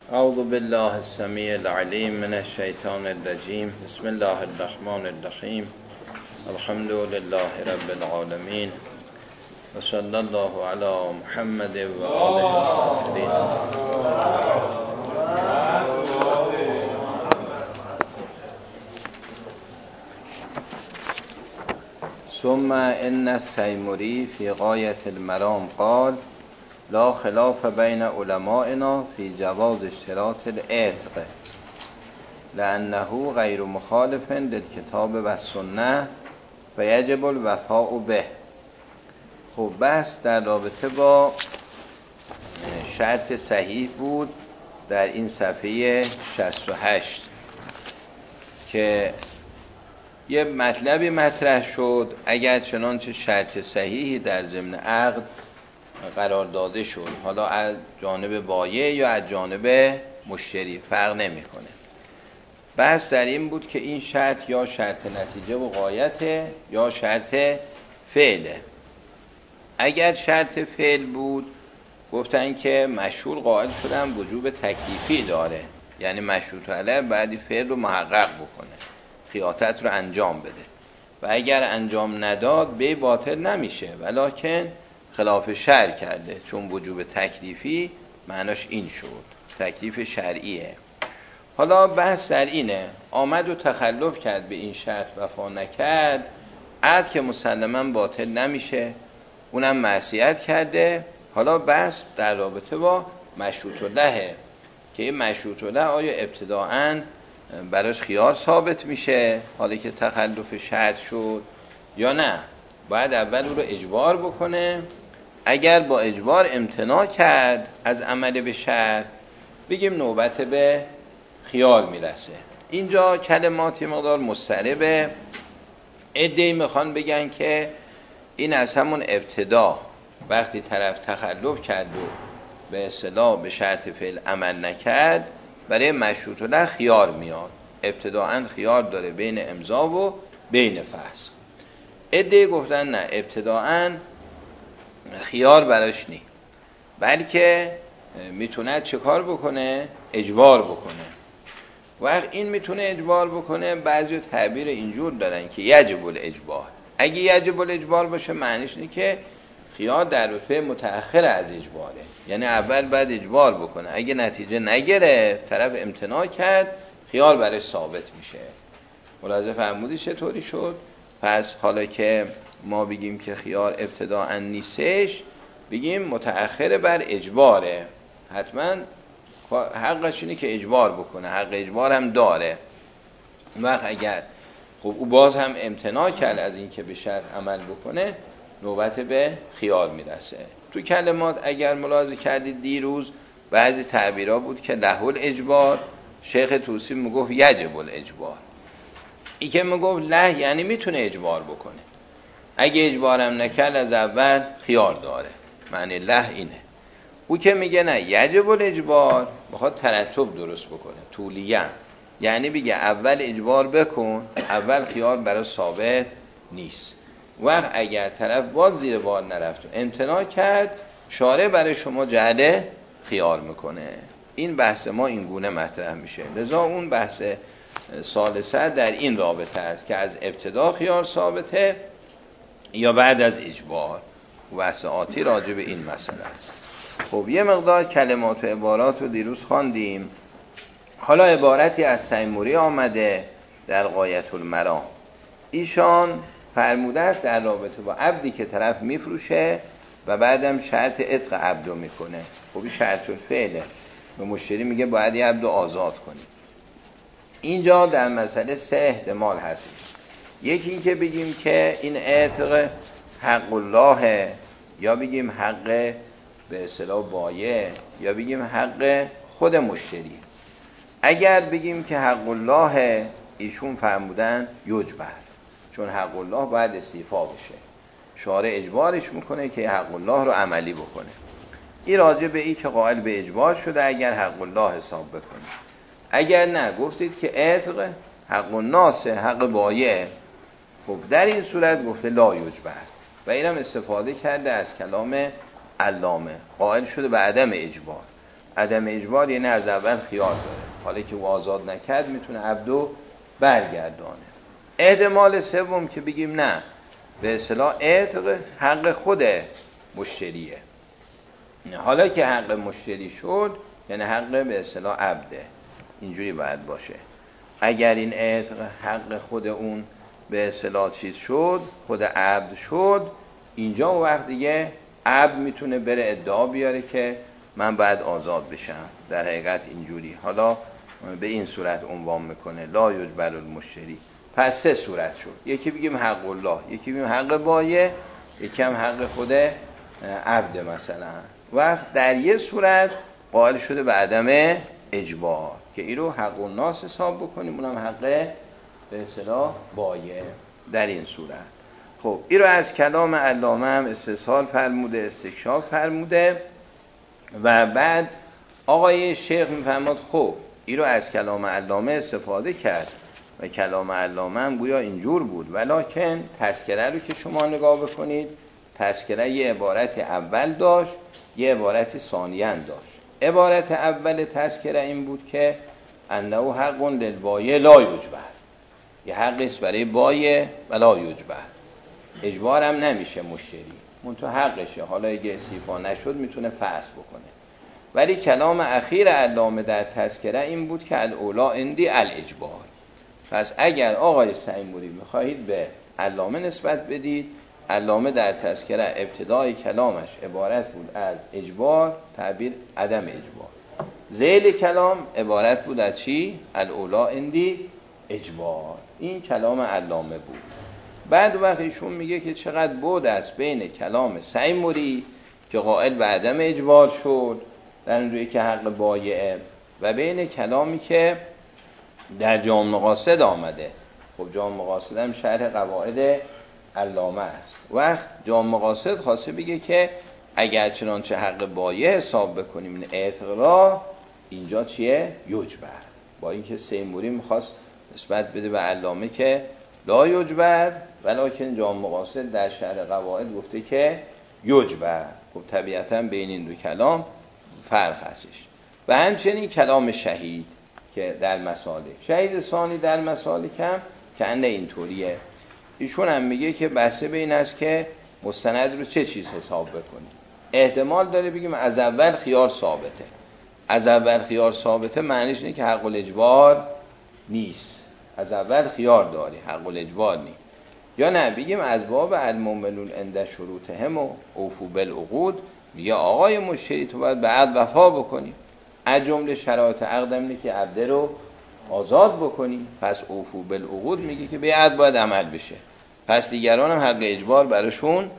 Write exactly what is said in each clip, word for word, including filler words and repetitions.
اعوذ بالله السمیع العلیم من الشیطان الرجیم. بسم الله الرحمن الرحیم. الحمد لله رب العالمین و صلی الله علی محمد و آله الطاهرین. ثم ان السیمری فی غایة المرام قال لا خلاف بین علمائنا فی جواز اشتراط العتق لانه غیر مخالف للکتاب و السنه و یجب الوفاء به. خب بحث در رابطه با شرط صحیح بود در این صفحه شصت و هشت که یه مطلبی مطرح شد. اگر چنانچه شرط صحیحی در ضمن عقد قرار داده شد، حالا از جانب بایع یا از جانب مشتری فرق نمیکنه. بحث در این بود که این شرط یا شرط نتیجه و غایته یا شرط فعله. اگر شرط فعل بود گفتن که مشهور قائل شدن وجوب تکلیفی داره، یعنی مشروط علیه بعدی فعل رو محقق بکنه، خیاطت رو انجام بده و اگر انجام نداد به باطل نمیشه، ولکن خلاف شرع کرده، چون وجوب تکلیفی معناش این شد، تکلیف شرعیه. حالا بحث در اینه، آمد و تخلف کرد به این شرط وفا نکرد، عقد که مسلما باطل نمیشه، اونم معصیت کرده. حالا بحث در رابطه با مشروط لهه که این مشروط له آیا ابتداعاً براش خیار ثابت میشه حالا که تخلف شرط شد یا نه، باید اول او رو اجبار بکنه. اگر با اجبار امتناع کرد از عمل به شرط، بگیم نوبت به خیار میرسه. اینجا کلماتی مقدار مضطربه. عده‌ای میخوان بگن که این از همون ابتدا وقتی طرف تخلف کرد و به اصطلاح به شرط فعل عمل نکرد، برای مشروط له خیار میاد، ابتداعاً خیار داره بین امضا و بین فسخ. عده‌ای گفتن نه، ابتداعاً خیار براش نی، بلکه میتونه چه کار بکنه؟ اجبار بکنه. وقت این میتونه اجبار بکنه، بعضی تعبیر اینجور دارن که یجب الاجبار. اگه یجب الاجبار باشه معنیش اینه که خیار در رتبه متأخر از اجباره، یعنی اول بعد اجبار بکنه، اگه نتیجه نگرفت طرف امتناع کرد، خیار برای ثابت میشه. ملاحظه فرمودی چطوری شد؟ پس حالا که ما بگیم که خیار ابتداء نیستش، بگیم متأخر بر اجباره، حتما حقش اینه که اجبار بکنه، حق اجبار هم داره. وقت اگر خب او باز هم امتناع کرد از این که به شرط عمل بکنه، نوبت به خیار میرسه. تو کلمات اگر ملاحظه کردید دیروز بعضی تعبیرها بود که له الاجبار، شیخ طوسی میگفت یجب الاجبار. این که میگفت له یعنی میتونه اجبار بکنه، اگه اجبارم نکرد از اول خیار داره، معنی له اینه. او که میگه نه یجب الاجبار، میخواد ترتب درست بکنه، طولیه، یعنی بگه اول اجبار بکن، اول خیار برای ثابت نیست. وقت اگر طرف باز زیر بار نرفت و امتناع کرد، شارع برای شما جعل خیار میکنه. این بحث ما این گونه مطرح میشه. لذا اون بحث ثالثه در این رابطه است که از ابتدا خیار ثابته یا بعد از اجبار. بحث آتی راجع به این مسئله است. خب یه مقدار کلمات و عبارات رو دیروز خواندیم. حالا عبارتی از سیمری آمده در غایة المرام. ایشان فرموده است در رابطه با عبدی که طرف میفروشه و بعدم شرط عتق عبدو میکنه. خب این شرط الفعله، به مشتری میگه باید یه عبدو آزاد کنی. اینجا در مسئله سه احتمال هست. یکی این که بگیم که این عتق حق الله، یا بگیم حق به اصطلاح بایع، یا بگیم حق خود مشتری. اگر بگیم که حق الله، ایشون فرمودن یجبر، چون حق الله باید استیفا بشه، شارع اجبارش میکنه که حق الله رو عملی بکنه. این راجع به ای که قائل به اجبار شده اگر حق الله حساب بکنه. اگر نه گفتید که عتق حق الناس، حق بایع، خب در این صورت گفته لا یجبر و اینم استفاده کرده از کلام علامه، قائل شده به عدم اجبار. عدم اجبار یعنی از اول خیار داره، حالا که او آزاد نکرد میتونه عبدو برگردانه. احتمال سوم که بگیم نه، به اصطلاح عتق حق خود مشتریه، حالا که حق مشتری شد یعنی حق به اصطلاح عبده، اینجوری باید باشه. اگر این عتق حق خود اون به اصطلاح چیز شد، خود عبد شد، اینجا اون وقت دیگه عبد میتونه بره ادعا بیاره که من باید آزاد بشم. در حقیقت اینجوری، حالا به این صورت عنوان میکنه لا یجبر المشتری. پس سه صورت شد، یکی بگیم حق الله، یکی بگیم حق بایع، یکی هم حق خود عبد مثلا. وقت در یه صورت قائل شده به عدم اجبار که این رو حق الناس حساب بکنیم، اونم حق به اصطلاح بایع در این صورت. خب این رو از کلام علامه هم استحصال فرموده، استکشاف فرموده و بعد آقای شیخ میفرماد خب این رو از کلام علامه استفاده کرد و کلام علامه هم گویا اینجور بود، ولکن تذکره رو که شما نگاه بکنید، تذکره یه عبارت اول داشت، یه عبارت ثانیه داشت. عبارت اول تذکره این بود که انه حق للبایع لا یجبر، یه حقی است برای بایع ولا یجبر، اجبار هم نمیشه مشتری، منتها حقشه، حالا اگه استیفا نشد میتونه فسخ بکنه. ولی کلام اخیر علامه در تذکره این بود که الاولا عندی الاجبار. پس اگر آقای سیموری میخواهید به علامه نسبت بدید، علامه در تذکره ابتدای کلامش عبارت بود از اجبار، تعبیر عدم اجبار. ذیل کلام عبارت بود از چی؟ الاولا عندی اجبار. این کلام علامه بود. بعد وقت ایشون میگه که چقدر بعد است بین کلام سیموری که قائل به عدم اجبار شد در روی که حق بایعه و بین کلامی که در جامع مقاصد آمده. خب جامع مقاصد هم شرح قواعد علامه است. وقت جامع مقاصد خواسته بگه که اگر چنانچه حق بایع حساب بکنیم این عتق را، اینجا چیه؟ یجبر. با اینکه سیموری میخواست نسبت بده به علامه که لا یجبر، ولکن جامع مقاصد در شرح قواعد گفته که یجبر. خب طبیعتا بین این دو کلام فرق هستش. و همچنین کلام شهید که در مسالک، شهید ثانی در مسالک هم که انده اینطوریه. ایشون هم میگه که بحثه به این است که مستند رو چه چیز حساب بکنیم. احتمال داره بگیم از اول خیار ثابته. از اول خیار ثابته معنیش اینه که حق الاجبار نیست، از اول خیار داری، حق الاجبار نیست. یا نه بگیم از باب المؤمنون عند شروطهم و اوفوا بالعقود، میگه آقای مشتری تو باید به عقد وفا بکنی، از جمله شرایط عقد اینه که عبد رو آزاد بکنی. پس اوفوا بالعقود میگه که به عقد باید عمل بشه. پس دیگران هم حق اجبار براشون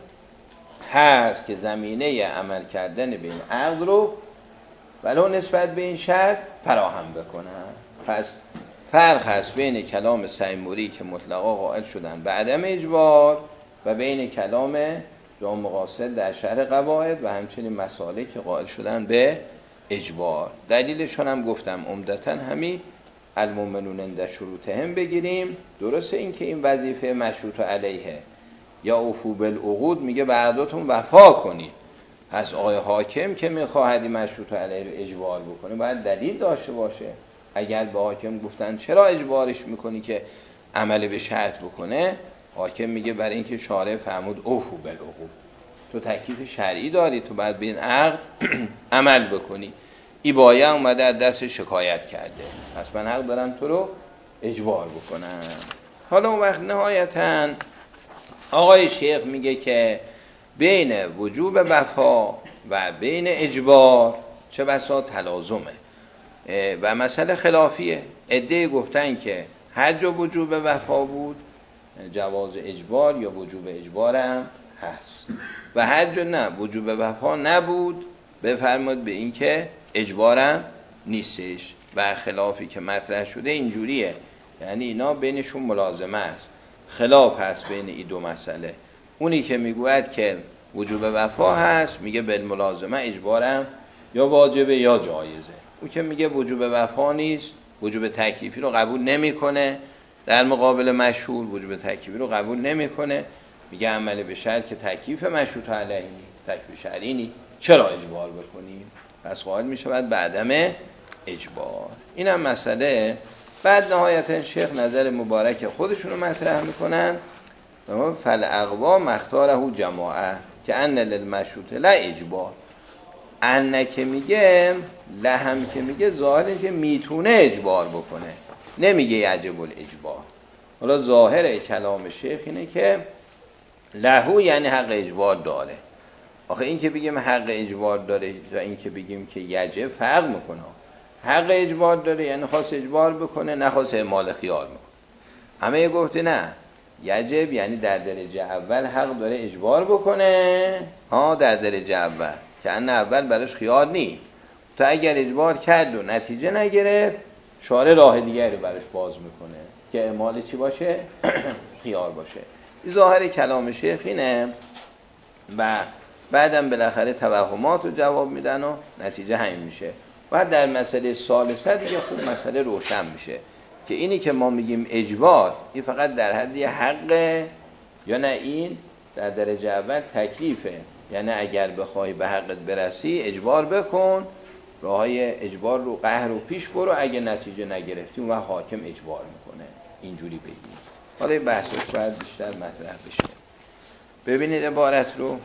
هست که زمینه عمل کردن به این عقد رو ولو نسبت به این شرط فراهم بکنن. پس فرق هست بین کلام سیموری که مطلقا قائل شدن به عدم اجبار و بین کلام جامع مقاصد در شرح قواعد و همچنین مسالک که قائل شدن به اجبار. دلیلشون هم گفتم عمدتاً همین المؤمنون عند شروطهم بگیریم. درسته این که این وظیفه مشروط علیه یا اوفوا بالعقود میگه به عقدتون وفا کنید. پس آقای حاکم که میخواهد این مشروط علیه رو اجبار بکنه باید دلیل داشته باشه. اگر به حاکم گفتن چرا اجبارش میکنی که عمل به شرط بکنه، حاکم میگه برای اینکه شارع فرمود اوفوا بالعقود، تو تکلیف شرعی داری، تو باید به این عقد عمل بکنی. ای بایع اومده از دست شکایت کرده، پس من حق دارم تو رو اجبار بکنم. حالا اون وقت نهایتاً آقای شیخ میگه که بین وجوب وفا و بین اجبار چه بسا تلازمه و مسئله خلافیه. عده‌ای گفتن که حج و وجوب وفا بود، جواز اجبار یا وجوب اجبار هم هست، و حج نه وجوب وفا نبود، بفرماد به این که اجبارم نیستش. و خلافی که مطرح شده اینجوریه، یعنی اینا بینشون ملازمه است، خلاف هست بین این دو مسئله. اونی که میگوید که وجوب وفا هست میگه بالملازمه اجبارم یا واجبه یا جایزه. اون که میگه وجوب وفا نیست، وجوب تکلیفی رو قبول نمیکنه، در مقابل مشهور وجوب تکلیفی رو قبول نمیکنه، میگه عمل به شرط که تکلیف مشروط علیه تکلیف شرعی نیست، چرا اجبار بکنیم؟ پس قائل می شود به عدم اجبار. این هم مسئله. بعد نهایتا شیخ نظر مبارک خودشون رو مطرح میکنن، فالاقوا مختاره جماعه که ان للمشروط لا اجبار. ان که میگه، لهم که میگه، ظاهره که میتونه اجبار بکنه، نمیگه یجب الاجبار. حالا ظاهر کلام شیخ اینه که لهو یعنی حق اجبار داره. آخه این که بگیم حق اجبار داره یا این که بگیم که یجب فرق میکنه. حق اجبار داره یعنی خواست اجبار بکنه، نخواست اعمال خیار میکنه. همه یه گفته نه، یجب یعنی در درجه اول حق داره اجبار بکنه، ها در درجه اول که ان اول براش خیار نی. تا اگر اجبار کرد و نتیجه نگرفت، شارع راه دیگری براش باز میکنه که اعمال چی باشه؟ خیار باشه. این ظاهر کلام شیخ اینه و بعدم بالاخره توهمات رو جواب میدن و نتیجه همین میشه. بعد در مسئله ثالثه دیگه خوب مسئله روشن میشه که اینی که ما میگیم اجبار، این فقط در حدی حقه یا نه این در درجه اول تکلیفه. یعنی اگر بخوای به حقت برسی اجبار بکن، راهای اجبار رو قهر رو پیش برو، اگه نتیجه نگرفتی اون وقت حاکم اجبار میکنه. اینجوری بگیم. حالا این بحثش باید بیشتر مطرح بشه. ببینید عبارت رو،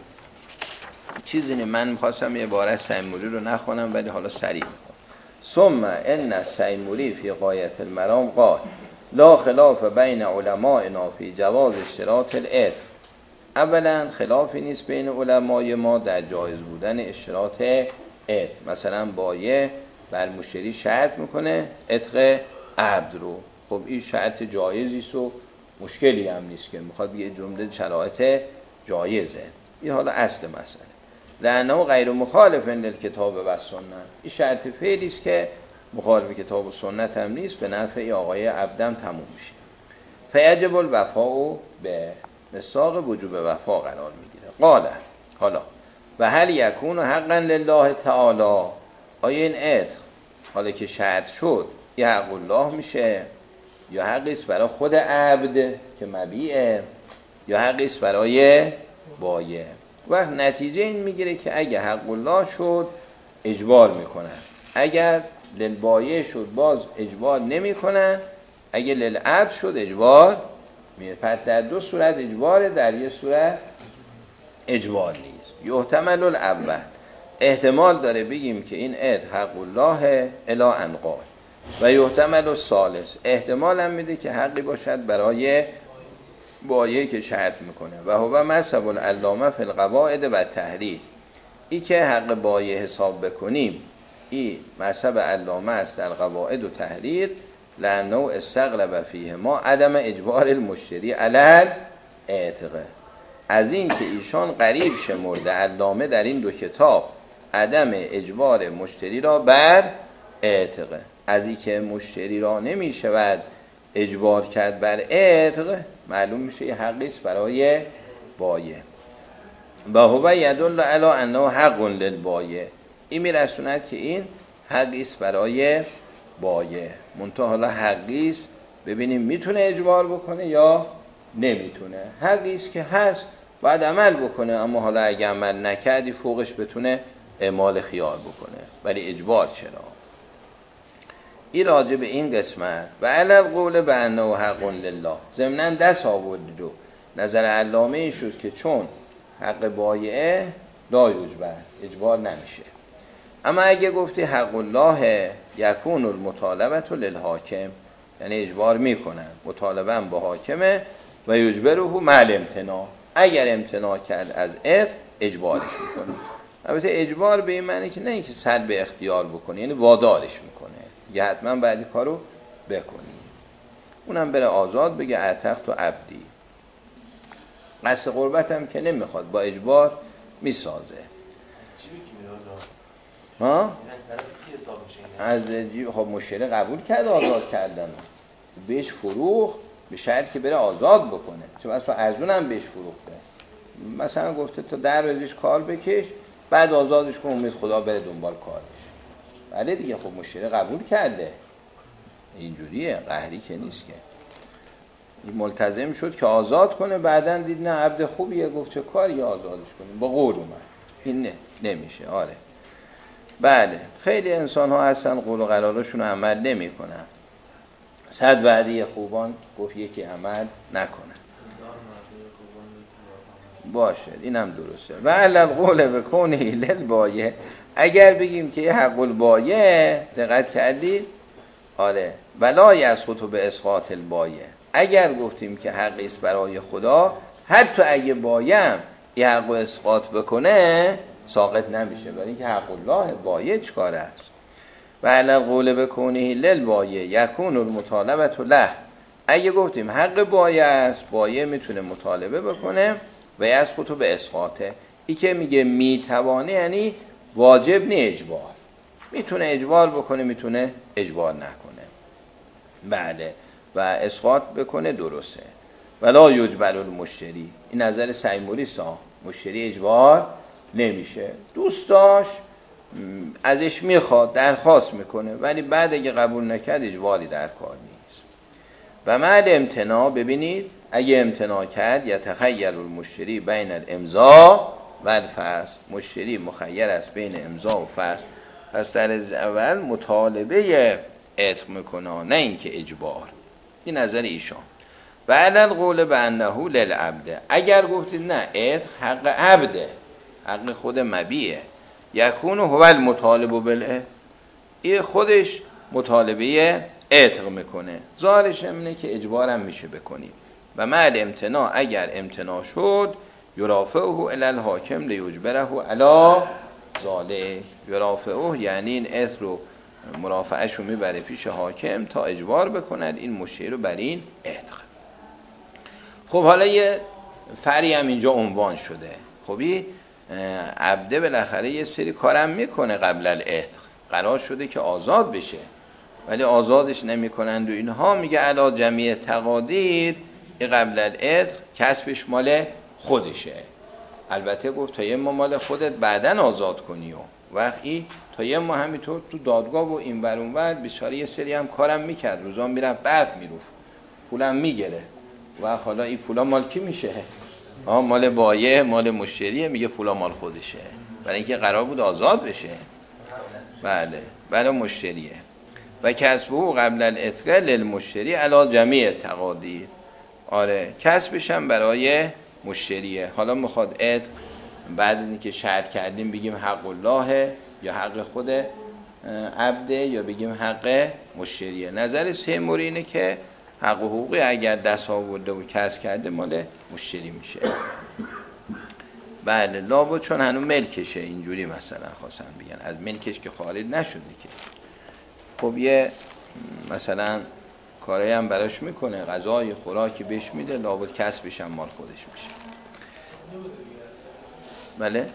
چیزی نه من میخواستم یه عبارت سیموری رو نخونم ولی حالا سریع میخونم. ثم ان سیموری فی غایت المرام قال لا خلاف بین علمائنا فی جواز اشتراط العتق. اولا خلافی نیست بین علمای ما در جایز بودن اشتراط عتق. مثلا بایع بر مشتری شرط میکنه عتق عبد رو، خب این شرط جایزی است و مشکلی هم نیست که میخواد یه جمله شرایط جایزه. این حالا اصل مسئله. لانه غیر مخالف للکتاب و سنت. این شرط فعلی است که مخالف کتاب و سنت هم نیست، به نفع آقای عبدم تموم میشه. فیجب الوفاء به مساق وجوب وفا قرار میگیره. قال حالا و هل یکون حقا لله تعالی. آیا این عتق حالا که شرط شد یه حق الله میشه یا حقی است برای خود عبد که مبیعه یا حقی است برای بایع؟ وقت نتیجه این میگیره که اگه حق الله شد اجبار میکنن، اگر للبایع شد باز اجبار نمیکنن، اگه للعبد شد اجبار میره. پس در دو صورت اجباره، در یه صورت اجبار نیست. یحتمل الاول، احتمال داره بگیم که این عتق حق الله الی انقال، و یحتمل الثالث، احتمال هم میده که حقی باشد برای بایعی که شرط میکنه. و هو مذهب العلامه فی القواعد و التحریر. ای که حق بایع حساب بکنیم این مذهب علامه است در قواعد و تحریر، لانه استغرب فیه ما عدم اجبار المشتری علی العتق. از این که ایشان قریب شمرده علامه در این دو کتاب عدم اجبار مشتری را بر عتق، از این که مشتری را نمی شود اجبار کرد بر عتق، معلوم میشه یه حقی است برای بایع. و هو یدل علی انه حق للبایع. این میرسوند که این حقی است برای بایع. منتها حالا حقی است ببینیم میتونه اجبار بکنه یا نمیتونه. حقی است که هست باید عمل بکنه، اما حالا اگه عمل نکردی فوقش بتونه اعمال خیار بکنه، ولی اجبار چرا؟ این راجع به این قسمت. و علی القول بانه حق لله، ضمناً دست آوردید و نظر علامه این شد که چون حق بایعه لا یجبر، اجبار نمیشه. اما اگه گفتی حق الله یکون المطالبه للحاکم، یعنی اجبار میکنن، مطالبه با حاکمه، و یجبره مع الامتناع، اگر امتناع کرد از عتق اجبارش میکنه. البته اجبار به این معنی که نه اینکه سلب اختیار بکنه، یعنی وادارش میکنه یا حتما بعدی کارو بکنی. اونم بره آزاد بگه اعتقت و عبدی. قصد قربت هم که نمیخواد، با اجبار میسازه. ها؟ از جیب خب مشتری قبول کرد آزاد کردن، بهش فروخت به شرط که بره آزاد بکنه، چون اصلا ارزون هم بهش فروخته. مثلا گفته تا در روزش کار بکش بعد آزادش کن، امید خدا بره دنبال کارش. بله دیگه، خب مشتری قبول کرده، اینجوریه، قهری که نیست که. این ملتزم شد که آزاد کنه، بعدن دید نه عبد خوبیه، گفت چه کاری آزادش کنیم، با قول اومد. این نه نمیشه. آره بله خیلی انسان ها هستن قول و قرارشون رو عمل نمی کنن. صد وعده خوبان گفت یکی عمل نکنن. باشه اینم درسته. و علل قول بکنه للبایه، اگر بگیم که یه حق البایه، دقت کردید؟ آره ولا یسقط به اسقاط البایه، اگر گفتیم که حقی است برای خدا حتی اگه بایم یه حق و اسقاط بکنه ساقط نمیشه، برای اینکه حق الله بایه چکار است. و علل قول بکنه للبایه یکون المطالبه له، اگه گفتیم حق بایه است بایه میتونه مطالبه بکنه و یسقط به اسقاطه. ای که میگه میتوانه یعنی واجب نی اجبار، میتونه اجبار بکنه میتونه اجبار نکنه. بله و اسقاط بکنه درسته. ولا یجبر المشتری، این نظر سیموری سا، مشتری اجبار نمیشه، دوست داشت ازش میخواد درخواست میکنه ولی بعد اگه قبول نکرد اجباری در کار نیست. و بعد امتناع، ببینید اگه امتناع کرد یتخیر المشتری بین الامضاء و الفسخ، مشتری مخیر است بین امضاء و فسخ، پس در اول مطالبه عتق میکنه نه اینکه اجبار. این نظر ایشان. و علل قول به انه للعبد، اگر گفتید نه عتق حق عبده، حق خود مبیه، یکون هو المطالب بالعتق، این خودش مطالبه عتق میکنه، ظاهرش اینه که اجبارم میشه بکنیم. و مع امتناع، اگر امتناع شد یرافعه الی الحاکم لیجبره علی ذالک، یرافعه یعنی این عتق رو مرافعش رو میبره پیش حاکم تا اجبار بکند این مشتری رو بر این عتق. خب حالا یه فرعی هم اینجا عنوان شده. خبی عبده بالاخره یه سری کارم میکنه قبل العتق، قرار شده که آزاد بشه ولی آزادش نمیکنند و اینها، میگه علا جمیع تقادیر این قبل العتق کسبش مال خودشه. البته گفت تا یه ما مال خودت بعدن آزاد کنی، و وقتی تا یه ما همینطور تو دادگاه و این ور اون ور بیچاره یه سری هم کارم میکرد، روزا میرفت برف میروفت پولم میگیره و حالا این پولا مال کی میشه؟ آه مال بایه، مال مشتریه، میگه پولا مال خودشه برای اینکه قرار بود آزاد بشه. بله برای مشتریه. و کسبه قبل العتق للمشتری علی جمیع تقادیر، آره کسبش هم برای مشتریه. حالا میخواد عتق بعد اینکه شرط کردیم بگیم حق الله یا حق خود عبده یا بگیم حق مشتریه. نظر سیموری اینه که حق و حقوقی اگر دست آورده و کسب کرده مال مشتری میشه. بله لابد چون هنوز ملکشه، اینجوری مثلا خواستن بگن از ملکش که خارج نشده که. خب یه مثلا کاری هم براش میکنه، غذای خوراکی بهش میده، لابد کسبش هم مال خودش میشه. بله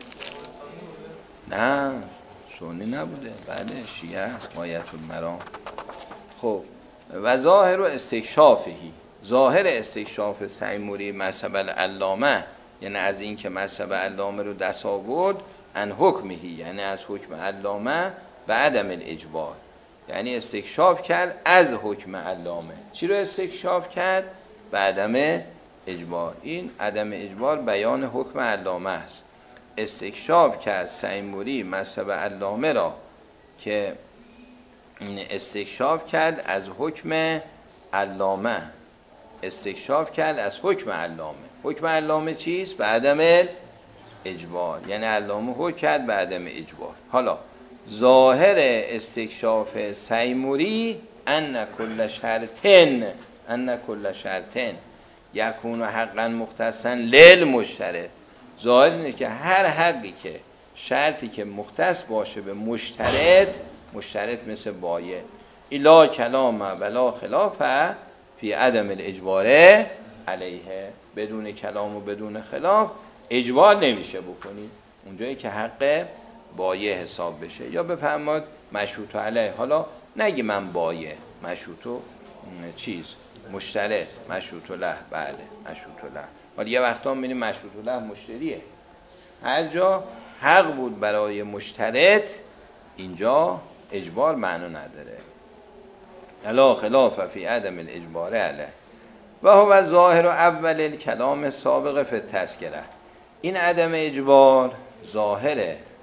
نه سنی نبوده، بله شیعه است، غایت المرام. خب و ظاهر و استکشافهی، ظاهر استکشاف سیموری مذهب العلامه یعنی از این که مذهب علامه رو دست آورد، ان حکمهی یعنی از حکم علامه و عدم الاجبار، یعنی استکشاف کرد از حکم علامه. چی رو استکشاف کرد؟ و عدم اجبار. این عدم اجبار بیان حکم علامه است. استکشاف کرد سیموری مذهب علامه را که استکشاف کرد از حکم علامه، استکشاف کرد از حکم علامه. حکم علامه چیست؟ به عدم اجبار، یعنی علامه حکم کرد به عدم اجبار. حالا ظاهر استکشاف سیموری ان کل شرطن ان کل شرطن یکون حقا مختصا للمشترط، ظاهر اینه که هر حقی که شرطی که مختص باشه به مشترط، مشترط مثل بایه، الا کلام ولا خلاف فی عدم الاجبار علیه، بدون کلام و بدون خلاف اجبار نمیشه بکنید اونجایی که حق بایه حساب بشه. یا بفرماد مشروط علیه، حالا نگی من بایه، مشروط چیز مشترط، مشروط له، بله مشروط له. حالا یه وقتا میبینیم مشروط له مشتریه، هر جا حق بود برای مشترط اینجا اجبار معنا نداره. الا خلاف فی عدم الاجبار علیه و هو ظاهر اول الکلام سابق فی التذکره، این عدم اجبار ظاهره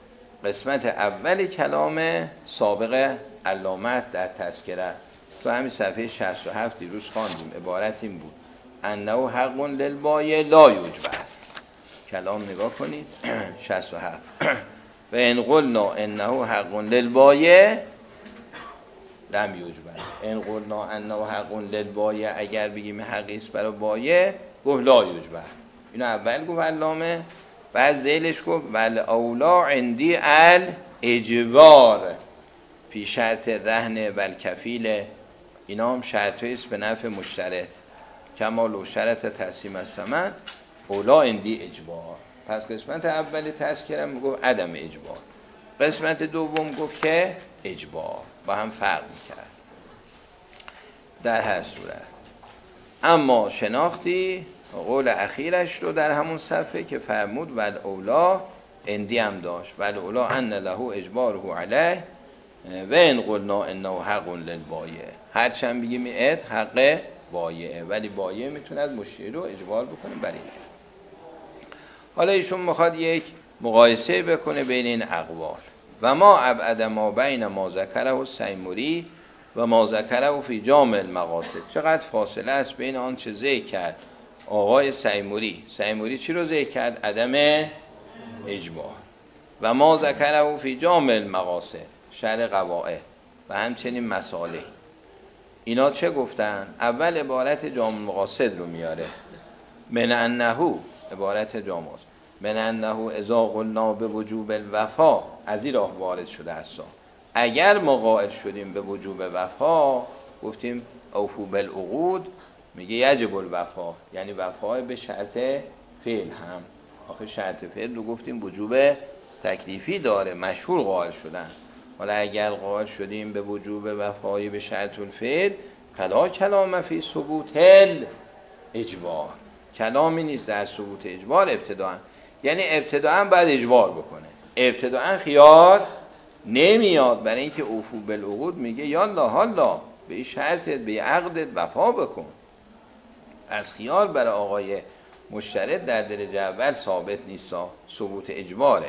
قسمت اول کلام سابق علامه در تذکره تو همین صفحه شصت و هفت دیروز خواندیم. عبارت این بود انه حق للبایع لا یجبر. کلام نگاه کنید شصت و هفت و ان قلنا انه حق للبایع لم یجبر. ان قلنا انه حق للبایع، اگر بگیم حقی است برای بایع، گفت لا یجبر. اینو اول گفت علامه، بعد ذیلش گفت ول اولا عندی الاجبار فی شرط رهن ول کفیل. اینا هم شرطی است به نفع مشترط، کما لو شرط تقسیم الثمن اولا عندی اجبار. پس قسمت اول تذکره میگفت عدم اجبار، قسمت دوم گفت که اجبار، با هم فرق میکرد. در هر صورت اما شناختی قول اخیرش رو در همون صفحه که فرمود ول اولا اندی هم داشت ول اولا ان له اجباره علیه و ان قلنا انه حق للبایع. هرچند بگیم ات حق بایعه، ولی بایع میتونه از مشتری رو اجبار بکنه برای این. حالا ایشون میخواد یک مقایسه بکنه بین این اقوال. و ما ابعد ما بین ما ذکره السیمری و ما ذکره فی جامع المقاصد. چقدر فاصله است بین آن چه ذکر کرد آقای سیمری. سیمری چی رو ذکر کرد؟ عدم اجبار. و ما ذکره فی جامع المقاصد شرع قواعد و همچنین مصالح. اینا چه گفتن؟ اول عبارت جامع المقاصد رو میاره، من انه، عبارت جامع من انه اذا قلنا به وجوب الوفا، از این راه وارد شده است. اگر ما قائل شدیم به وجوب وفا، گفتیم اوفو بالعقود، میگه یجب الوفا، یعنی وفا به شرط فعل. هم آخه شرط فعل رو گفتیم وجوب تکلیفی داره، مشهور قائل شدن. حالا اگر قائل شدیم به وجوب وفایی به شرط الفعل، فلا کلام فی ثبوت الاجبار، کلامی نیست در ثبوت اجبار ابتداء. یعنی ابتداء باید اجبار بکنه، ابتداء خیار نمیاد، برای اینکه اوفو بالعقود میگه یالا حالا به این شرطت به عقدت وفا بکن. از خیار برای آقای مشترط در درجه اول ثابت نیست، ثبوت اجباره.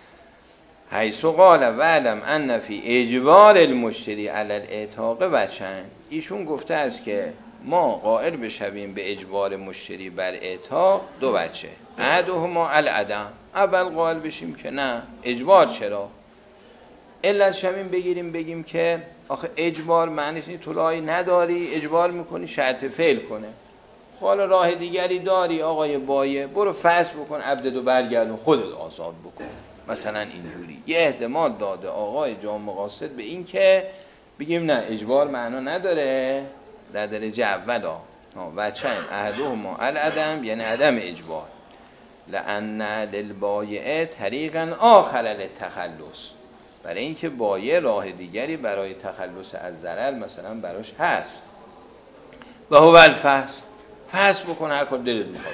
حیث قال وعلم ان فی اجبار المشتری علی الاعتاق وجهن. ایشون گفته است که ما قائل بشویم به اجبار مشتری بر اعتاق دو وجه. احدهما العدم، اول قائل بشیم که نه اجبار چرا، علت شمیم بگیریم بگیم که آخه اجبار معنیش اینه طلایی نداری اجبار میکنی شرط فعل کنه. حالا راه دیگری داری آقای بایع، برو فسخ بکن عبدتو برگردون خودت آزاد بکن، مثلا اینجوری. یه احتمال داده آقای جامع مقاصد به این که بگیم نه اجبار معنا نداره در درجه اول ها و چند احدهما العدم، یعنی عدم اجبار. لأن للبایع طریقا آخر للتخلص، برای اینکه بایع راه دیگری برای تخلص از ضرر مثلا براش هست. و هو الفسخ، فسخ بکن هر کار دلت میخواد.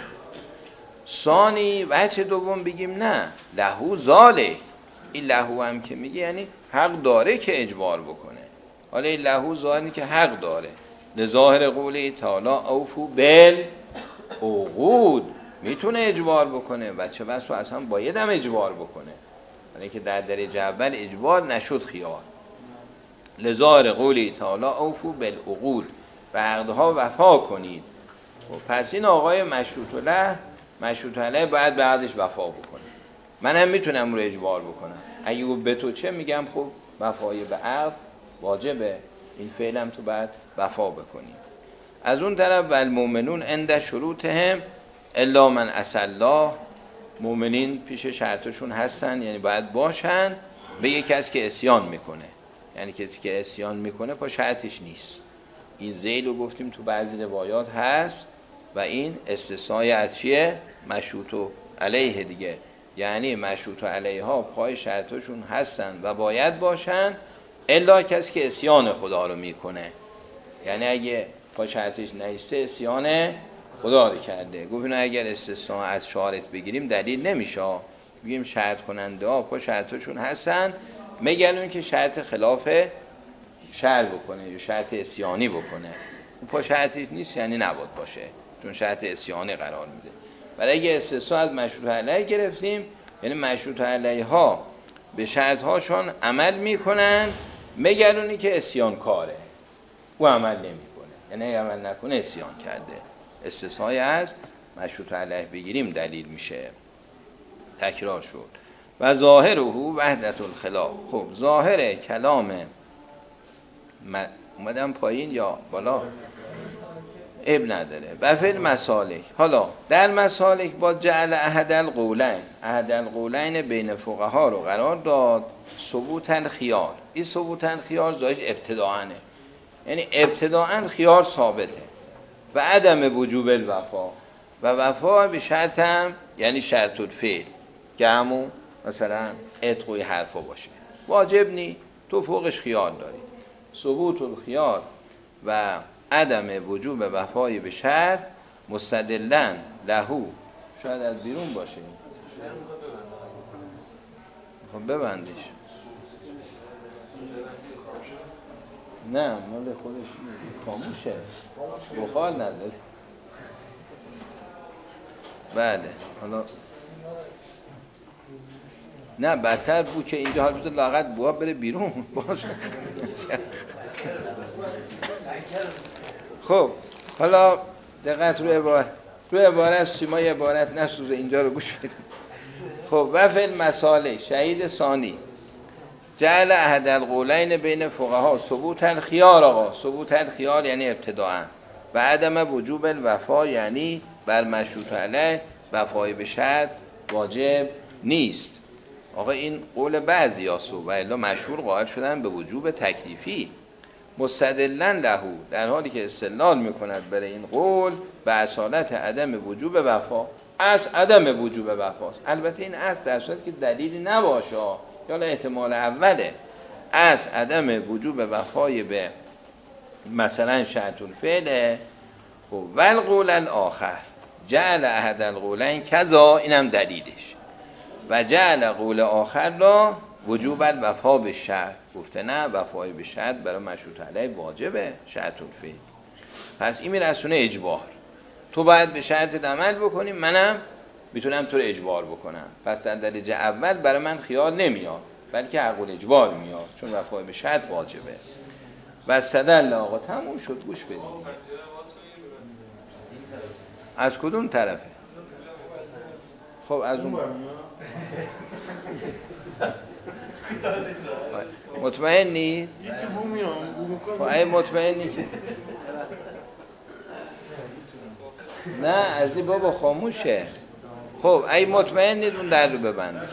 ثانی وجه دوم بگیم نه لهو زاله، این لهو هم که میگه یعنی حق داره که اجبار بکنه. حالا این لهو زاله که حق داره، لظاهر قوله تعالی اوفو بالعقود، میتونه اجبار بکنه و چه بسا اصلا باید هم اجبار بکنه، یعنی که در درجه اول اجبار نشد خیار. لظاهر قوله تعالی اوفو بالعقود، به عقدها وفا کنید. و پس این آقای مشروط له مشروط علیه باید به عقدش وفا بکنه. من هم میتونم رو اجبار بکنم، اگه گفت به تو چه میگم خب وفای به عقد واجبه، این فعلم تو باید وفا بکنی. از اون طرف والمؤمنون عند شروطهم الا من عصی الله، مؤمنین پیش شرطشون هستن، یعنی باید باشن به یک کسی که عصیان میکنه، یعنی کسی که عصیان میکنه پا شرطش نیست. این ذیل رو گفتیم تو بعضی روایات هست و این استثنای از چیه؟ مشروط علیه دیگه، یعنی مشروط علیه ها پای شرطشون هستن و باید باشن الا کسی که عصیان خدا رو میکنه، یعنی اگه پا شرطش نیسته عصیان خدا رو کرده. گفتیم اگر استثناء از شارط بگیریم دلیل نمیشه، بگیم شرط کننده ها پا شرطشون هستن مگر اون که شرط خلاف شرع بکنه یا شرط عصیانی بکنه، اون پا شرطی نیست یعنی نباید باشه، چون شرط عصیانی قرار میده. ولی اگه استثناء از مشروط علیه گرفتیم، یعنی مشروط علیه ها به شرطهاشون عمل میکنن مگر اونی که اسیان کاره او عمل نمیکنه، یعنی عمل نکنه اسیان کرده. استثنای از مشروط علیه بگیریم دلیل میشه. تکرار شد. و ظاهره وحدت الخلاف. خب ظاهر کلام م... اومدم پایین یا بالا؟ اب نداره. و فی المسالک، حالا در مسالک با جعل احد القولین، احد القولین بین فقها رو قرار داد ثبوت الخیار. این ثبوت الخیار زایش ابتداعنه، یعنی ابتداعا خیار ثابته و عدم وجوب الوفا، و وفا به شرط هم یعنی شرط الفعل که همون مثلا اتقوی حرفا باشه، واجب نی، تو فوقش خیار داری. ثبوت الخیار و عدم وجوب وفای به شرط مستدلن لهو. شاید از بیرون باشه، خب ببندش. نه مال خودش خاموشه، بخار نداره. بله حالا نه بدتر بود که اینجا حال بوده لاغت بوها بره بیرون باز. خب حالا دقت روی عبارت، روی عبارت سیمای عبارت نسوزه، اینجا رو گوش بدید. خب و فی المسالک شهید ثانی جعل احد القولین بین فقها ثبوت الخیار. آقا ثبوت الخیار یعنی ابتداعا، و عدم وجوب الوفا یعنی بر مشروط علیه وفای به شرط واجب نیست. آقا این قول بعضی هاست و الا مشهور قائل شدن به وجوب تکلیفی. مستدلن لهو، در حالی که استدلال میکند برای این قول به اصالت عدم وجوب وفا، از عدم وجوب وفاست. البته این از در صورتی که دلیلی نباشه، یا احتمال اوله، از عدم وجوب وفای به مثلا شرط الفعل. خب والقول الاخر جعل احد القولین کذا، اینم دلیلش. و جعل قول آخر را وجوب الوفا به شرط، گفته نه وفای به شرط برای مشروط علیه واجبه شرط الفعل. پس این میرسونه اجبار، تو باید به شرط عمل بکنی، منم میتونم تو رو اجبار بکنم. پس در درجه اول برای من خیال نمیاد، بلکه عقل اجبار میاد، چون وفای به شرط واجبه. و صدل آقا تموم شد، گوش بدید. از کدوم طرفه؟ خب از اون مطمئنی؟ خب ای مطمئنی که نه از این بابا خاموشه. خب ای مطمئنید اون در رو ببندید.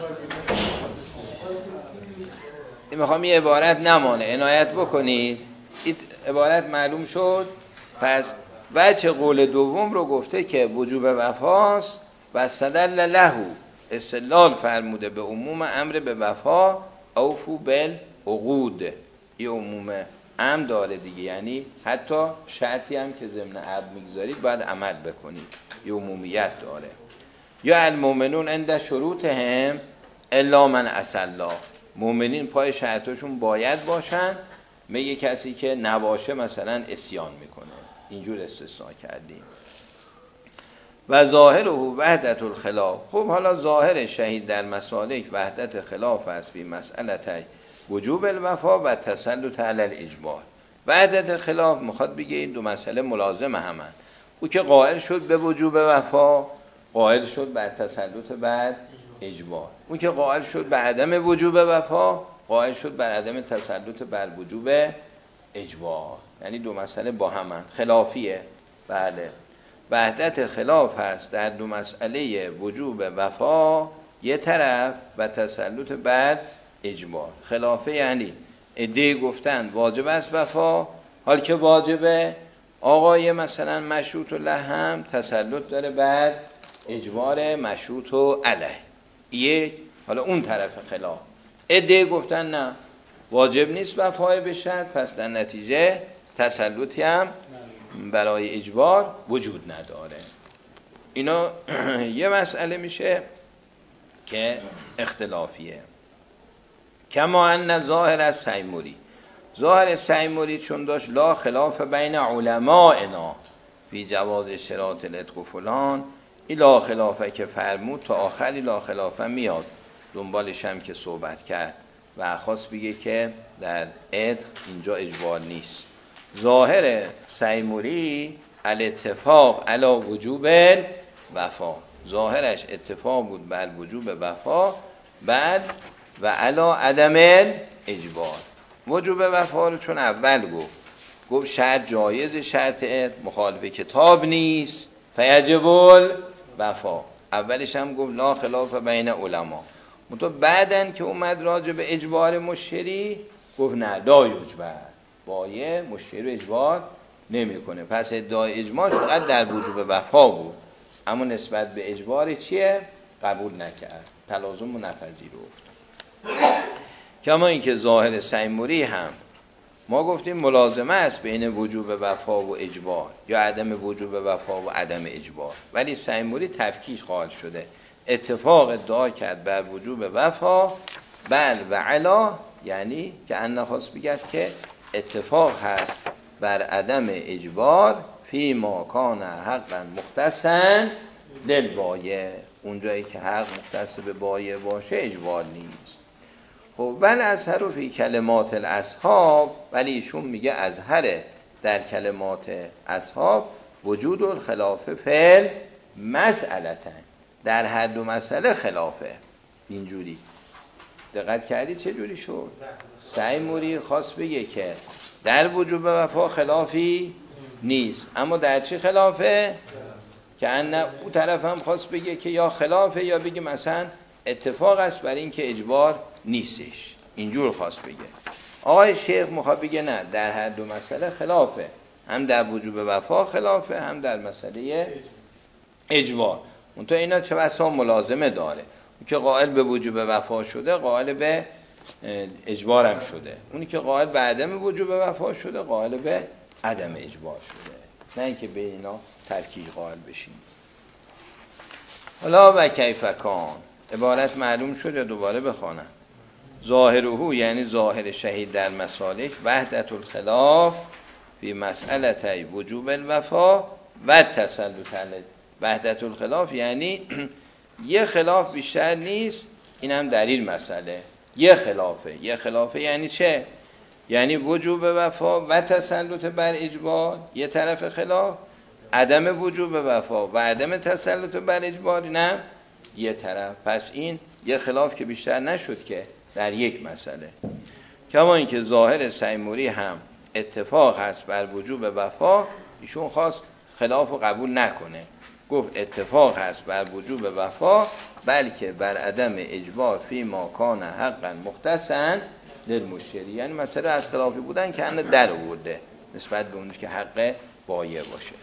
این میخوام یه عبارت نمانه، عنایت بکنید. این عبارت معلوم شد. پس وجه قول دوم رو گفته که وجوب وفاست و استدل لهو، استدلال فرموده به عموم امر به وفا، اوفو بالعقود. این عموم امر داره دیگه، یعنی حتی شرطی هم که ضمن عقد میگذارید باید عمل بکنید، این عمومیت داره. یا المؤمنون عند شروطهم الا من عصی الله، مؤمنین پای شرطشون باید باشن، میگه کسی که نباشه مثلا عصیان میکنه. اینجور استثناء کردیم. و ظاهره وحدت الخلاف. خب حالا ظاهر شهید در مسالک وحدت خلاف است فی مسئله وجوب الوفا و تسلط علی الاجبار. وحدت خلاف میخواد بگه این دو مسئله ملازم همن. او که قائل شد به وجوب وفا، قائل شد بر تسلط بر اجبار. اون که قائل شد به عدم وجوب وفا، قائل شد بر عدم تسلط بر وجوب اجبار. یعنی دو مسئله با همن، خلافیه. بله وحدت خلاف هست در دو مسئله وجوب وفا یه طرف و تسلط بر اجبار. خلافه یعنی عده گفتن واجب است وفا، حال که واجبه، آقای مثلا مشروط له هم تسلط داره بر اجبار مشروط و علیه. یک حالا اون طرف خلاف. عده گفتن نه واجب نیست وفای به شرط، پس در نتیجه تسلطی هم برای اجبار وجود نداره. اینا یه مسئله میشه که اختلافیه. کما ان ظاهر از سیموری، ظاهر سیموری چون داشت لا خلاف بین علمائنا فی جواز اشتراط الاتق و فلان، این لا خلافه که فرمود تا آخری لا خلافه میاد. دنبالش هم که صحبت کرد و خواست بگه که در عتق اینجا اجبار نیست. ظاهر سیموری الاتفاق علی وجوب وفا، ظاهرش اتفاق بود بر وجوب وفا، بعد و علی عدم اجبار. وجوب وفا رو چون اول گفت گفت شرط جایز، شرط مخالف کتاب نیست، فیجب الوفا. اولش هم گفت لا خلاف بین علما. منتها بعدن که اومد راجع به اجبار مشتری گفت نه لا یجبر، بایع مشتری رو اجبار نمیکنه. پس ادعای اجبار فقط در وجوب وفا بود، اما نسبت به اجبار چیه؟ قبول نکرد، تلازم و نپذیرفت. کما اینکه ظاهر سیموری هم ما گفتیم ملازمه است بین وجوب وفا و اجبار یا عدم وجوب وفا و عدم اجبار، ولی سیموری تفکیک قائل شده، اتفاق ادعا کرد بر وجوب وفا، بل و علا، یعنی که ان خواست بگد که اتفاق هست بر عدم اجبار فی ما کان حقا مختصا للبایع، اونجایی که حق مختص به بایع باشه اجبار نیست. خب ول اظهر فی کلمات الاصحاب، ولی ایشون میگه اظهر در کلمات اصحاب وجود الخلاف فعل مسئلتن، در هر دو مسئله خلافه. اینجوری دقت کردی چه جوری شد؟ سیموری خواست بگه که در وجوب وفا خلافی نیست، اما در چی خلافه؟ که ان اون طرف هم خواست بگه که یا خلافه یا بگه مثلا اتفاق است برای این که اجبار نیستش، اینجور خواست بگه. آقای شیخ میخواد بگه نه، در هر دو مسئله خلافه، هم در وجوب وفا خلافه، هم در مسئله اجبار. اون تو اینا چه بسا ملازمه داره، اون که قائل به وجوب وفا شده قائل به اجبار هم شده، اونی که قائل به عدم وجوب وفا شده قائل به عدم اجبار شده، نه اینکه به اینا ترکیب قائل بشیم. حالا و کیف کان، عبارت معلوم شد یا دوباره بخوانم؟ ظاهره یعنی ظاهر شهید در مسالک وحدت الخلاف فی مسئلتی وجوب الوفا و تسلط علیه. وحدت الخلاف یعنی یه خلاف بیشتر نیست، این هم در این مسئله یه خلافه. یه خلافه یعنی چه؟ یعنی وجوب وفا و تسلط بر اجبار یه طرف خلاف، عدم وجوب وفا و عدم تسلط بر اجبار نه یه طرف. پس این یه خلاف که بیشتر نشد که در یک مسئله. کما اینکه ظاهر سیموری هم اتفاق هست بر وجوب وفا، ایشون خواست خلاف رو قبول نکنه، گفت اتفاق هست بر وجوب وفا بلکه بر عدم اجبار فی ما کان حقا مختصا للمشتری، یعنی مسئله از خلافی بودن که انه در آورده نسبت به اون که حق بایع باشه.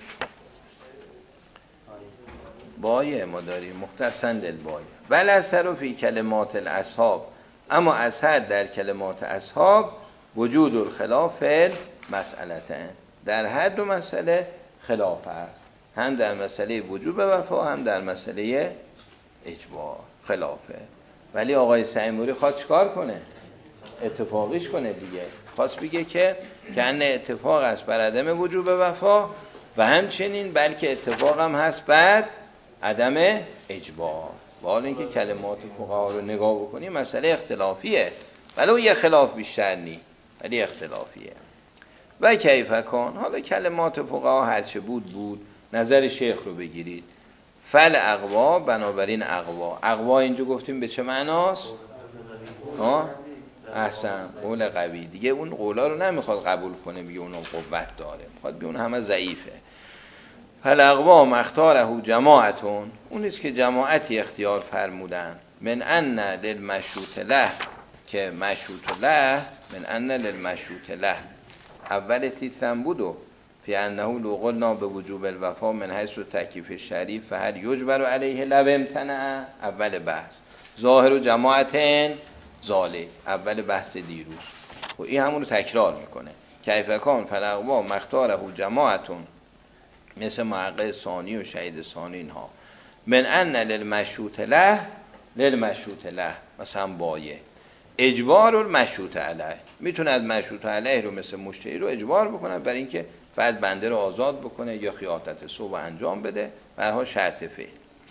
بایع ما داریم مختصا للبایع. ول اثر فی کلمات الاصحاب، اما اثر در کلمات اصحاب وجود الخلاف مسئلتن، در هر دو مسئله خلاف است، هم در مسئله وجوب وفا هم در مسئله اجبار خلافه. ولی آقای سیموری خواست چکار کنه؟ اتفاقیش کنه دیگه، خواست بگه که کنه اتفاق است بر عدم وجوب وفا و همچنین بلکه اتفاق هم هست بر عدم اجبار. حالا اینکه کلمات فقها رو نگاه بکنیم مسئله اختلافیه، ولی یه خلاف بیشتر نی، ولی اختلافیه. و کیف کان، حالا کلمات فقها هرچه بود بود، نظر شیخ رو بگیرید. فل اقوا، بنابراین اقوا. اقوا اینجا گفتیم به چه معناست؟ ها؟ احسن، قول قوی. دیگه اون قولا رو نمیخواد قبول کنه، میگه اون قوت داره، میخواد بگه اون همه ضعیفه. فل اقوا مختاره جماعتون، اون نیست که جماعتی اختیار فرمودن، من ان للمشروط له، که مشروط له، من ان للمشروط له اول تیترم بودو فی انه لو قلنا به وجوب الوفا من حیث تکیف شریف فهل یجبر علیه لو امتنع، اول بحث. ظاهر و جماعتن ظالم، اول بحث دیروز. و این همون رو تکرار میکنه. کیف کان فلقوا مختاره جماعتون، مثل محقق ثانی و شهید ثانی اینها، من ان للمشروط له، للمشروط له مثلا بایع اجبار المشروط علیه، میتونه از مشروط علیه رو مثل مشتری رو اجبار بکنه برای اینکه فرد بنده رو آزاد بکنه یا خیاطت صوب انجام بده، برها شرط فعل.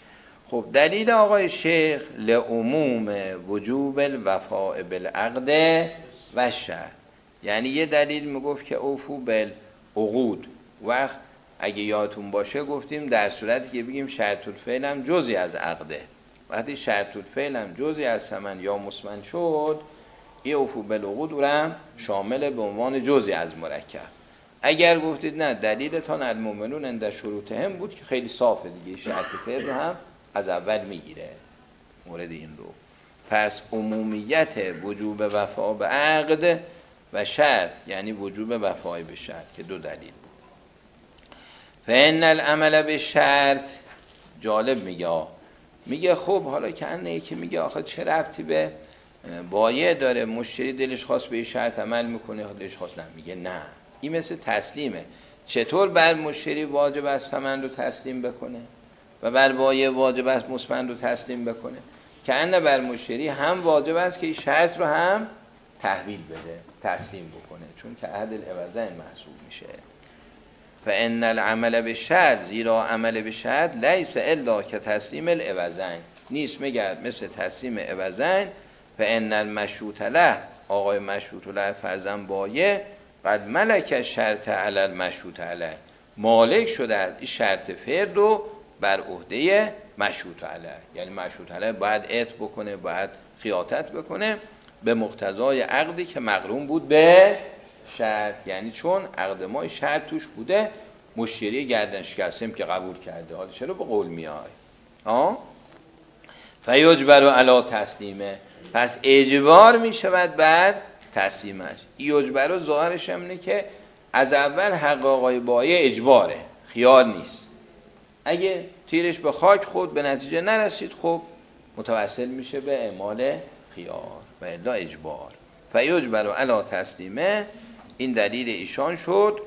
خب دلیل آقای شیخ لعموم وجوب الوفاء بالعقد و شرط، یعنی یه دلیل میگفت که اوفو بالعقود، وقت اگه یادتون باشه گفتیم در صورتی که بگیم شرط الفعل هم جزئی از عقده، وقتی شرط الفعل هم جزئی از ثمن یا مسمن شد، این اوفو بالعقود رو هم شامل به عنوان جزئی از مرکب. اگر گفتید نه دلیلتان المؤمنون عند شروطهم بود که خیلی صافه دیگه، شرط فعل رو هم از اول میگیره مورد این رو. پس عمومیت وجوب وفا به عقد و شرط یعنی وجوب وفای به شرط که دو دلیل بود. فإن العمل به شرط، جالب میگه میگه خب حالا که انه یکی میگه آخه چه ربطی به بایع داره، مشتری دلش خواست به شرط عمل میکنه دلش خواست نه، میگه نه این مثل تسلیمه. چطور بر مشتری واجب است ثمن رو تسلیم بکنه و بر بایع واجب است مسمن رو تسلیم بکنه، که انه بر مشتری هم واجب است که این شرط رو هم تحویل بده تسلیم بکنه، چون که عهد العوضین محسوب میشه. فإن العمل به شرط، زیرا عمل به شرط لیس الا که تسلیم العوضین، نیست مگر مثل تسلیم عوضین. فإن المشروط له، آقای مشروط له فرزن بایع، قد ملک شرط علی المشروط علیه، مالک شده از این شرط فرد رو بر عهده مشروط علیه، یعنی مشروط علیه باید عتق بکنه، باید خیاطت بکنه به مقتضای عقدی که مقرون بود به شرط، یعنی چون عقد ما شرط توش بوده، مشتری گردن شکستیم که قبول کرده، حالا چرا به قول میای؟ ها فیجبر علی تسلیمه، پس اجبار میشود بر تسلیمش. این اجبار ظاهرش هم اینه که از اول حق آقای بایع اجباره، خیال نیست. اگه تیرش به خاک خود به نتیجه نرسید، خب متوسل میشه به اعمال خیار و الا اجبار. فیجبر علی تسلیمه، این دلیل ایشان شد.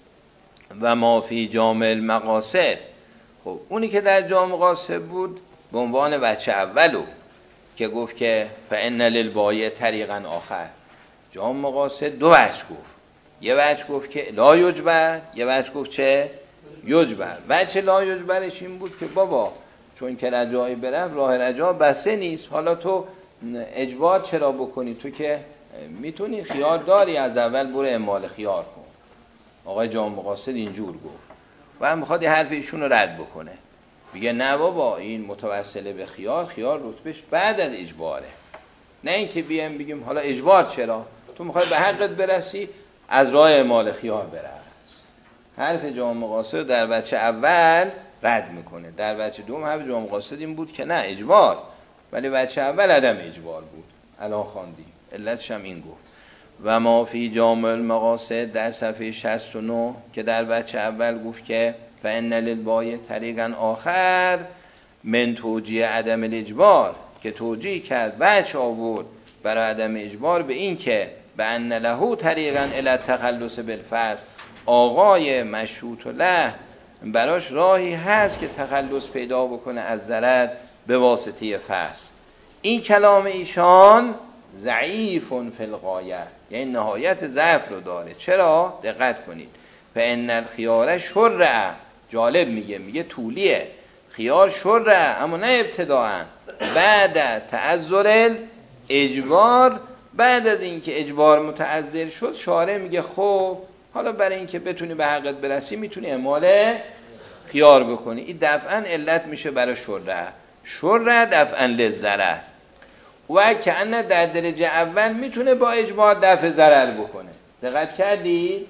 و ما فی جامع المقاصد، خب اونی که در جامع مقاصد بود به عنوان بچه اولو که گفت که فإن للبایع طریقا آخر، جامع مقاصد دو وجه گفت، یه وجه گفت که لا یجبر، یه وجه گفت چه یجبر. وجه لا یجبرش این بود که بابا چون که رجایی برم راه رجا بسه نیست، حالا تو اجبار چرا بکنی، تو که میتونی خیار داری، از اول برو اعمال خیار کن. آقای جامع مقاصد اینجور گفت و هم میخواد یه حرف ایشون رو رد بکنه، میگه نه بابا این متوسله به خیار، خیار رتبهش بعد از اجباره، نه اینکه بیایم بگیم حالا اجبار چرا، تو میخوای به حقت برسی از راه اعمال خیار برس. حرف جامع مقاصد در بچه اول رد میکنه، در بچه دوم حرف جامع مقاصد این بود که نه اجبار، ولی بچه اول عدم اجبار بود. الان خواندیم علتش هم این گفت. و ما فی جامع المقاصد در صفحه شصت و نه که در بچه اول گفت که فإن للبایع طریقا آخر من توجیه عدم الاجبار، که توجیه کرد بچه آورد برای عدم اجبار به این که به ان له طریقا الی التخلص بالفصل، آقای مشروط له براش راهی هست که تخلص پیدا بکنه از ضرر به واسطه فصل. این کلام ایشان ضعیف فی الغایه، یعنی نهایت ضعف رو داره. چرا؟ دقت کنید. فإن الخیار شرع، جالب میگه میگه طولیه، خیار شرع اما نه ابتداءً، بعد تعذر اجبار، بعد از اینکه اجبار متعذر شد شارع میگه خب حالا برای اینکه بتونی به حقت برسی میتونی اعمال خیار بکنی. این دفعاً علت میشه برای شرع، شرع دفعاً للضرر، و که انه در درجه اول میتونه با اجبار دفع ضرر بکنه. دقت کردی؟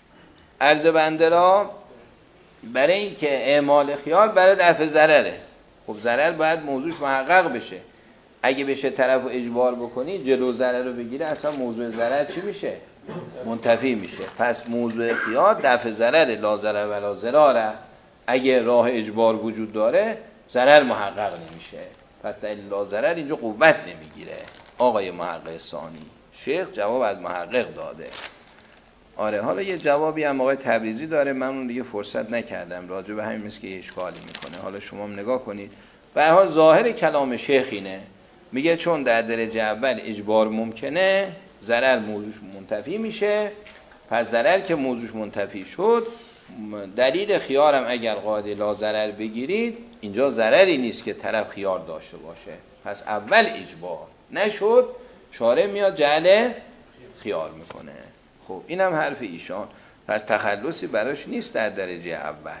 عرض بنده را برای این که اعمال خیار برای دفع ضرره، خب ضرر باید موضوعش محقق بشه. اگه بشه طرف رو اجبار بکنی جلو ضرر رو بگیره، اصلا موضوع ضرر چی میشه؟ منتفی میشه. پس موضوع خیار دفع ضرر، لا ضرر ولا ضرار. اگه راه اجبار وجود داره ضرر محقق نمیشه، پس دلیل لا ضرر اینجا قوت نمیگیره. آقای محقق ثانی شیخ جواب از محقق داده. آره حالا یه جوابی هم آقای تبریزی داره، من اون دیگه فرصت نکردم، راجع به همین مثل که اشکالی میکنه، حالا شما هم نگاه کنید. به هر حال ظاهر کلام شیخ اینه، میگه چون در درجه اول اجبار ممکنه ضرر موضوعش منتفی میشه، پس ضرر که موضوعش منتفی شد دلیل خیارم اگر قاعده لا ضرر بگیرید، اینجا ضرری نیست که طرف خیار داشته باشه، پس اول اجبار نشد، شارع میاد جعل خیار میکنه. خب اینم حرف ایشان، پس تخلصی براش نیست در درجه اول.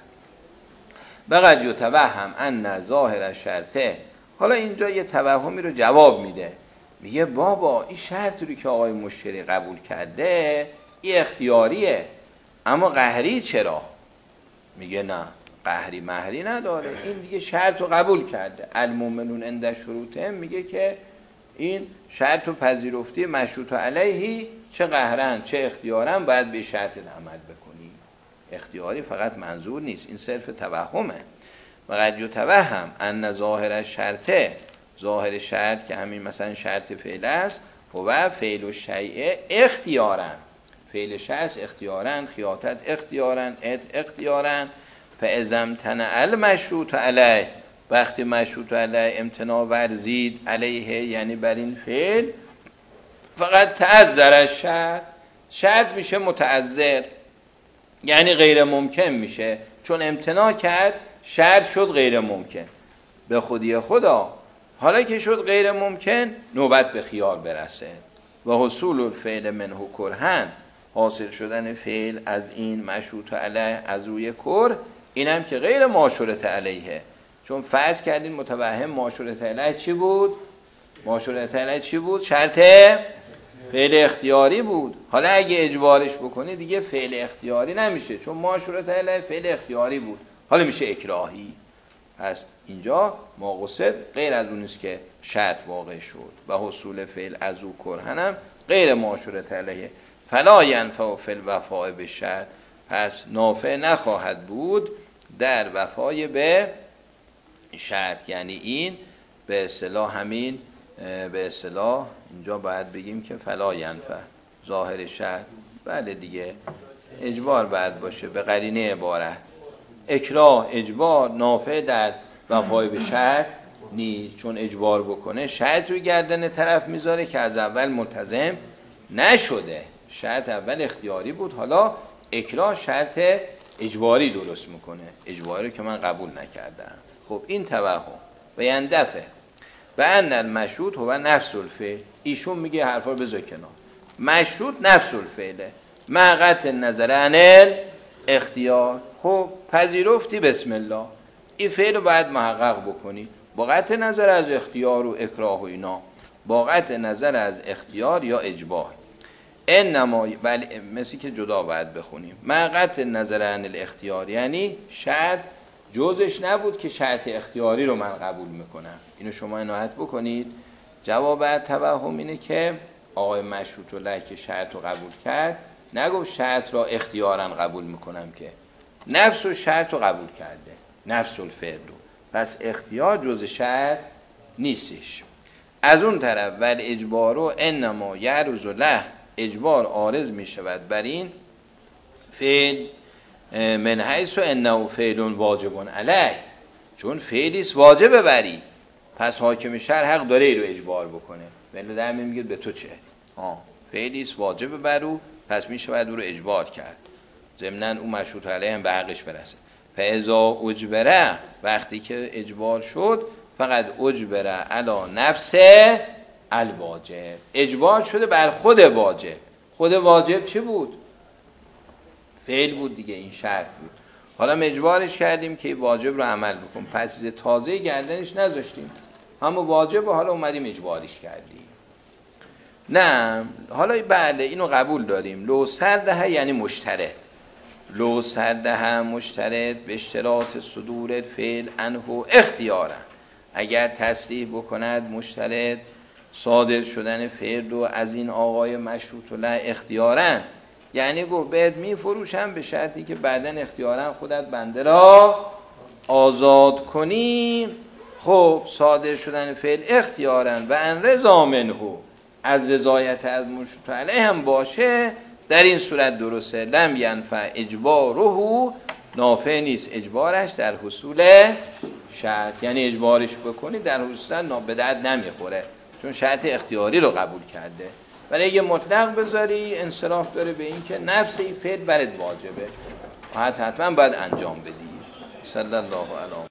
بقد یتوهم ان ظاهر الشرطه. حالا اینجا یه توهمی رو جواب میده، میگه بابا این شرطی رو که آقای مشتری قبول کرده این اختیاریه، اما قهری چرا؟ میگه نه، قهری مهری نداره، این دیگه شرط رو قبول کرده. المؤمنون عند شروطهم، میگه که این شرط رو پذیرفتی، مشروط علیهی، چه قهرن چه اختیارن باید به شرط عمل بکنی. اختیاری فقط منظور نیست، این صرف توهمه. وقد یتوهم ان ظاهر الشرطه، ظاهر شرط که همین مثلا شرط فعل است، هو فعل الشیء اختیارن، فعل شخص اختیارن، خیاطت اختیارن، ات اختیارن. فاذا امتنع المشروط علیه، وقتی مشروط علیه امتناع ورزید، علیه یعنی بر این فعل، فقط تعذر الشرط، شرط میشه متعذر، یعنی غیر ممکن میشه، چون امتناع کرد شرط شد غیر ممکن به خودی خدا. حالا که شد غیر ممکن، نوبت به خیار برسه. و حصول الفعل منه کرهن، حاصل شدن فعل از این مشروط علیه از روی کر، اینم که غیر ماشورت علیه، چون فرض کردین متوهم ماشورت علیه چی بود؟ ماشورت علیه چی بود؟ شرط فعل اختیاری بود. حالا اگه اجبارش بکنی دیگه فعل اختیاری نمیشه، چون ماشورت علیه فعل اختیاری بود، حالا میشه اکراهی. پس اینجا ما قصد غیر از اون است که شرط واقع شد. و حصول فعل از او کرهنم غیر ماشورت علیه، فلا ینفع فی الوفاء بالشرط، پس نافع نخواهد بود در وفای به شرط. یعنی این به اصطلاح همین، به اصطلاح اینجا باید بگیم که فلا ینفع ظاهر شرط، بله دیگه اجبار باید باشه به قرینه عبارت، اکراه اجبار نافع در وفای به شرط نیست، چون اجبار بکنه شرط روی گردن طرف میذاره که از اول ملتزم نشده، شرط اول اختیاری بود، حالا اکراه شرط اجباری درست میکنه، اجباری رو که من قبول نکردم. خب این توهم و یندفع و ان المشروط هو نفس الفعل، ایشون میگه حرفا رو بذار کنار، مشروط نفس الفعله مع قطع نظر عن اختیار. خب پذیرفتی بسم الله، این فعل رو باید محقق بکنی با قطع نظر از اختیار و اکراه و اینا، با قطع نظر از اختیار یا اجبار. انما ولی مثل که جدا باید بخونیم، مع قطع نظر عن الاختیار، یعنی شرط جزش نبود که شرط اختیاری رو من قبول میکنم. اینو شما عنایت بکنید. جواب توهم اینه که آقای مشروط الله که شرط رو قبول کرد نگفت شرط را اختیارا قبول میکنم، که نفس و شرط رو قبول کرده، نفس الفعل رو، پس اختیار جز شرط نیستش. از اون طرف ول اجبار و انما یعرض له، اجبار عارض میشود بر این فعل من حیث و انه فعل واجب علیه، چون فعلی است واجب بری، پس حاکم شرع حق داره ای رو اجبار بکنه. ولی در میگه به تو چه؟ ها فعلی است واجب بر او، پس میشود او رو اجبار کرد، ضمناً او مشروط علیه هم به حقش برسه. فاذا اجبره، وقتی که اجبار شد، فقط اجبره علی نفس الواجب، اجبار شده بر خود واجب. خود واجب چی بود؟ فعل بود دیگه، این شرط بود. حالا اجبارش کردیم که واجب رو عمل بکن، پس تازه گردنش نذاشتیم، همون واجب و حالا اومدیم اجبارش کردیم. نه حالا بله اینو قبول داریم، لو سرده یعنی مشترط، لو سرده مشترط به اشتراط صدور فعل انه اختیارا، اگر تصریح بکند مشترط صادر شدن فعل رو از این آقای مشروط له اختیارا، یعنی گفت بهت می فروشم به شرطی که بعدن اختیارا خودت بنده را آزاد کنی. خب صادر شدن فعل اختیارا و ان رضا منه، از رضایت از مشروط علیه هم باشه، در این صورت درسته. لم ینفع اجباره، نافع نیست اجبارش در حصول شرط، یعنی اجبارش بکنی در حصول به درد نمیخوره، چون شرط اختیاری رو قبول کرده. ولی اگه مطلق بذاری انصراف داره به این که نفس این فعل برات واجبه، حتما باید انجام بدی. صلی الله علیه